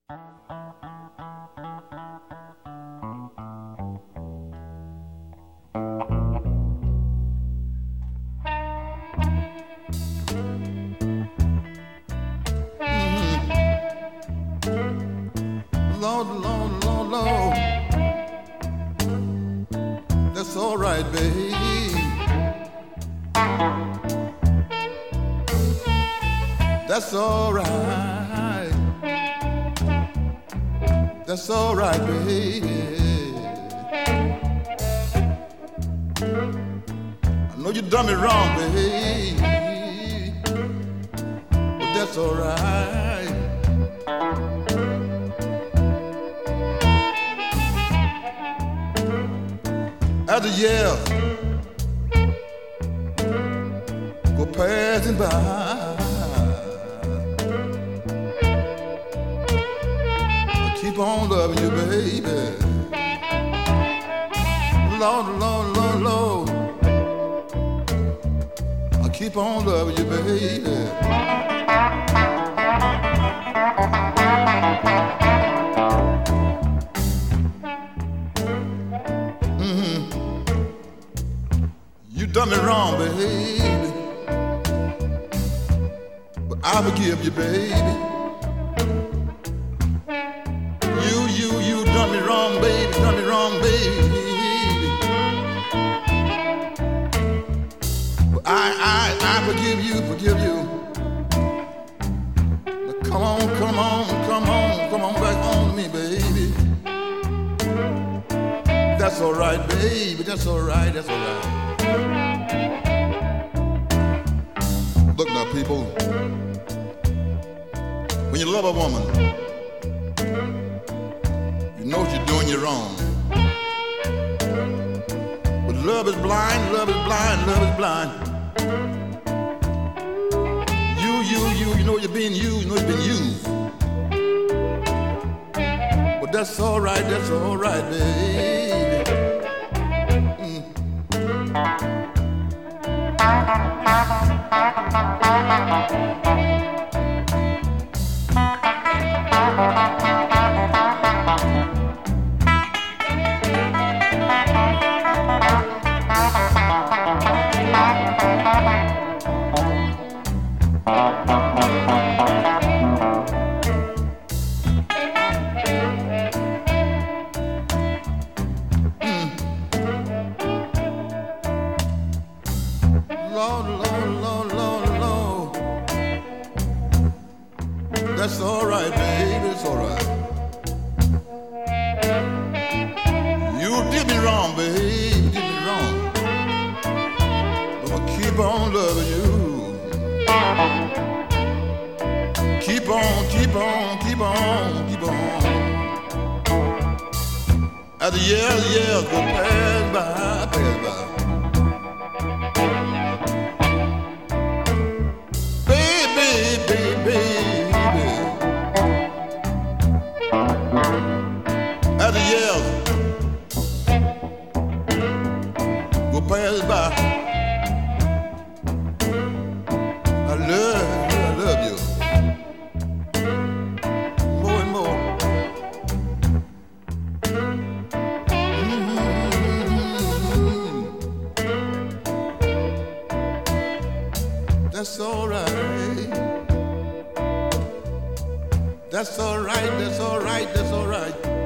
Lord, Lord, Lord, Lord, that's all right, babe. That's all right. That's all right, baby. I know you done me wrong, babe, but that's all right. As the years go passing by, I keep on loving you, baby. Lord, Lord, Lord, Lord, I keep on loving you, baby. You done me wrong, baby, but I forgive you, baby. You done me wrong, baby, done me wrong, baby. But I forgive you, forgive you. Now come on, come on, come on, come on back home to me, baby. That's all right, baby, that's all right, that's all right. Look now, people, when you love a woman, you know you're doing you wrong. But love is blind, love is blind, love is blind. You know you're being used, you know you're being used. But that's all right, baby. Lord, Lord, Lord, Lord, Lord, that's all right, baby, it's all right. You did me wrong, baby, you did me wrong, but I'll keep on loving you. Keep on, keep on, keep on, keep on. As the years go pass by, pass by. As the years go pass by, I love you more and more. That's all right. That's all right, that's all right, that's all right.